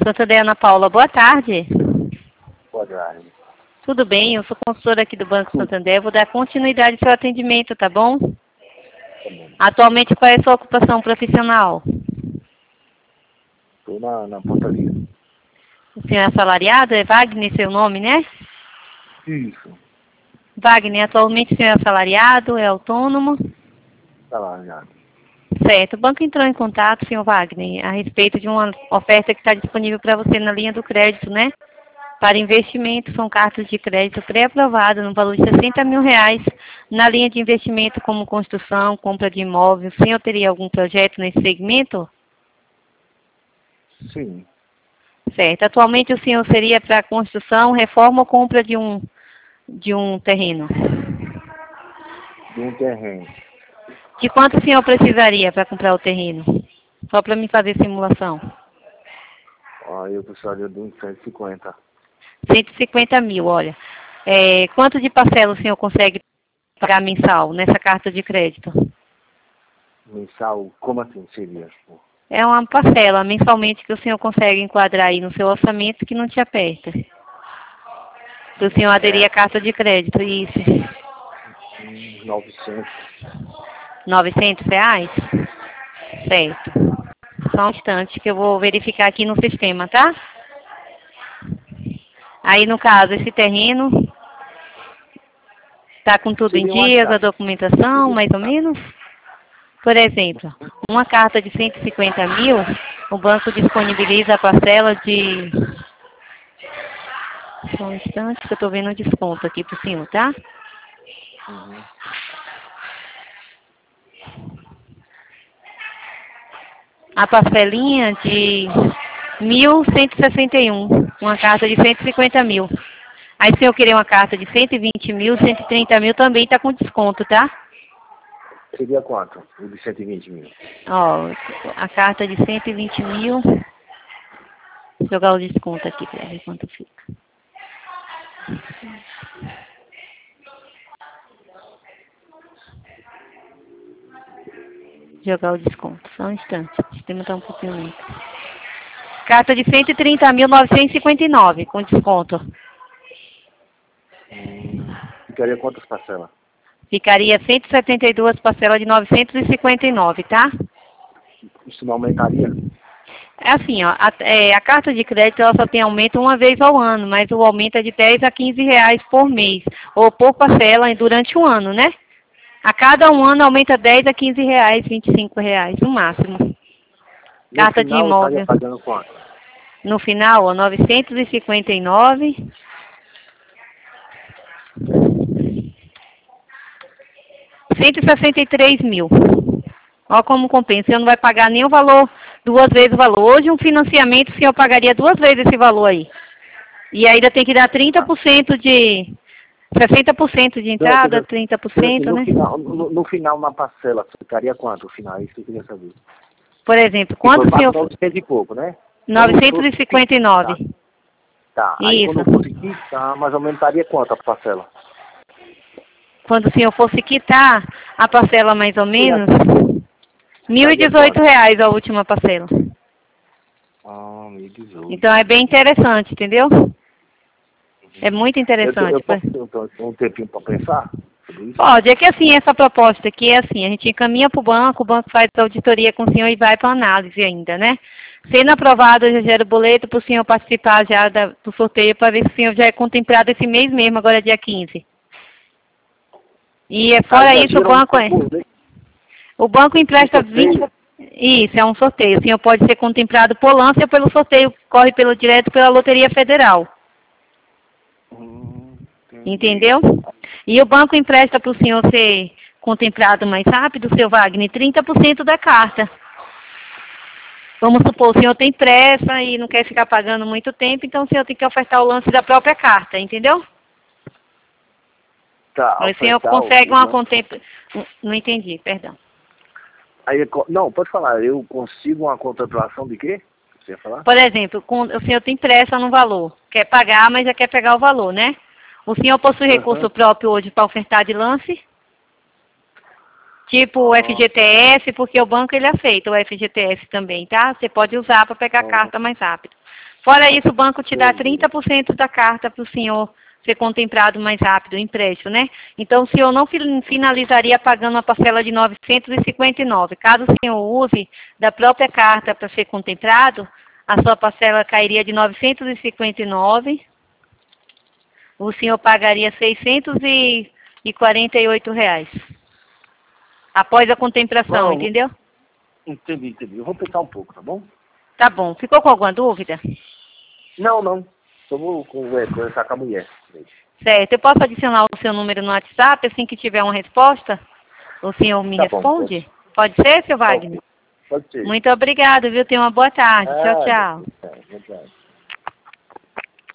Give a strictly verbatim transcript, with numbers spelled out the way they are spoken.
Doutora Ana Paula, boa tarde. Boa tarde. Tudo bem? Eu sou consultora aqui do Banco Santander. Vou dar continuidade ao seu atendimento, tá bom? Tá bom. Atualmente, qual é a sua ocupação profissional? Estou na, na portaria. O senhor é assalariado? É Wagner seu nome, né? Isso. Wagner, atualmente o senhor é assalariado? É autônomo? Tá lá, já. Certo. O banco entrou em contato, senhor Wagner, a respeito de uma oferta que está disponível para você na linha do crédito, né? Para investimento, são cartas de crédito pré-aprovadas no valor de sessenta mil reais na linha de investimento como construção, compra de imóvel. O senhor teria algum projeto nesse segmento? Sim. Certo. Atualmente o senhor seria para construção, reforma ou compra de um, de um terreno? De um terreno. De quanto o senhor precisaria para comprar o terreno? Só para me fazer simulação. Ó, eu precisaria de uns cento e cinquenta. cento e cinquenta mil, olha. É, quanto de parcela o senhor consegue pagar mensal nessa carta de crédito? Mensal, como assim seria? É uma parcela mensalmente que o senhor consegue enquadrar aí no seu orçamento que não te aperta. Se o senhor aderir É. à carta de crédito, isso. Uns novecentos. novecentos reais? Certo. Só um instante que eu vou verificar aqui no sistema, tá? Aí, no caso, esse terreno está com tudo em Seria uma dias, a casa. documentação, mais ou menos? Por exemplo, uma carta de cento e cinquenta mil, o banco disponibiliza a parcela de... Só um instante que eu estou vendo o desconto aqui por cima, tá? Uhum. A parcelinha de mil cento e sessenta e um, uma carta de cento e cinquenta mil. Aí se eu querer uma carta de cento e vinte mil, cento e trinta mil também está com desconto, tá? Seria quanto? O de cento e vinte mil. Ó, a carta de cento e vinte mil, vou jogar o desconto aqui para ver quanto fica. Jogar o desconto, só um instante, o sistema está um pouquinho lento. Carta de cento e trinta mil, novecentos e cinquenta e nove, com desconto. Hum, ficaria quantas parcelas? Ficaria cento e setenta e duas parcelas de novecentos e cinquenta e nove, tá? Isso não aumentaria? É assim, ó, a, é, a carta de crédito ela só tem aumento uma vez ao ano, mas o aumento é de dez a quinze reais por mês, ou por parcela durante um ano, né? A cada um ano aumenta dez a quinze reais, vinte e cinco reais no máximo. No Carta de final, eu imóvel. estaria pagando quanto? No final, ó, novecentos e cinquenta e nove. cento e sessenta e três mil. Ó como compensa. Você não vai pagar nem o valor, duas vezes o valor. Hoje um financiamento o senhor pagaria duas vezes esse valor aí. E ainda tem que dar trinta por cento de... sessenta por cento de entrada, trinta por cento, no né? Final, no, no final, na parcela, ficaria quanto? O final, isso que eu queria saber. Por exemplo, Que quanto foi o senhor... novecentos e pouco, né? novecentos e cinquenta e nove. Tá, aí Isso. quando eu fosse quitar, mais ou menos estaria quanto a parcela? Quando o senhor fosse quitar a parcela mais ou menos, mil e Daria dezoito quanto? reais a última parcela. Ah, mil e dezoito. Então é bem interessante, entendeu? É muito Eu, interessante. eu posso ter um, um tempinho para pensar sobre isso? Pode, é que assim, essa proposta aqui é assim, a gente encaminha para o banco, o banco faz a auditoria com o senhor e vai para análise ainda, né? Sendo aprovado, eu já gero o boleto para o senhor participar já da, do sorteio para ver se o senhor já é contemplado esse mês mesmo, agora é dia quinze. E é fora Aí já isso, o gira um banco é. boleto, O banco empresta um sorteio. vinte. Isso, é um sorteio. O senhor pode ser contemplado por lance ou pelo sorteio, corre pelo direto pela Loteria Federal. Hum, Entendeu? E o banco empresta para o senhor ser contemplado mais rápido, seu Wagner, trinta por cento da carta. Vamos supor, o senhor tem pressa e não quer ficar pagando muito tempo, então o senhor tem que ofertar o lance da própria carta, entendeu? Tá, Aí o senhor ofertar consegue o uma lance. contemplação... Não entendi, perdão. Aí, não, pode falar, eu consigo uma contemplação de quê? Você ia falar? Por exemplo, com, o senhor tem pressa no valor, quer pagar, mas já quer pegar o valor, né? O senhor possui recurso Uhum. próprio hoje para ofertar de lance? Tipo o Ah, F G T S, porque o banco ele aceita o F G T S também, tá? Você pode usar para pegar a ah, carta mais rápido. Fora isso, o banco te dá Entendi. trinta por cento da carta para o senhor ser contemplado mais rápido, o empréstimo, né? Então, o senhor não fi- finalizaria pagando uma parcela de novecentos e cinquenta e nove. Caso o senhor use da própria carta para ser contemplado, a sua parcela cairia de novecentos e cinquenta e nove. O senhor pagaria seiscentos e quarenta e oito reais. Após a contemplação, Não, entendeu? entendi, entendi. Eu vou pensar um pouco, tá bom? Tá bom. Ficou com alguma dúvida? Não, não. Só vou conver- conversar com a mulher. Certo. Eu posso adicionar o seu número no WhatsApp, assim que tiver uma resposta? O senhor me Tá bom, responde? Pode ser, seu Wagner? Pode ser. Muito obrigado, viu? Tenha uma boa tarde. Tchau, Ah, tchau. é verdade.